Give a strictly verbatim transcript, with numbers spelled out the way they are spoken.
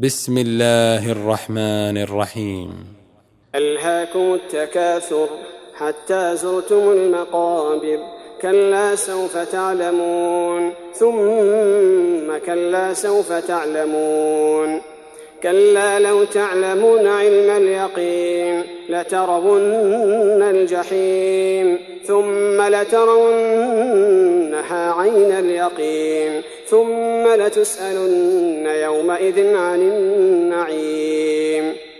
بسم الله الرحمن الرحيم. ألهاكم التكاثر حتى زرتم المقابر، كلا سوف تعلمون ثم كلا سوف تعلمون، كلا لو تعلمون علم اليقين لترون الجحيم ثم لترونها عين اليقين ثم لتسألن يومئذ عن النعيم.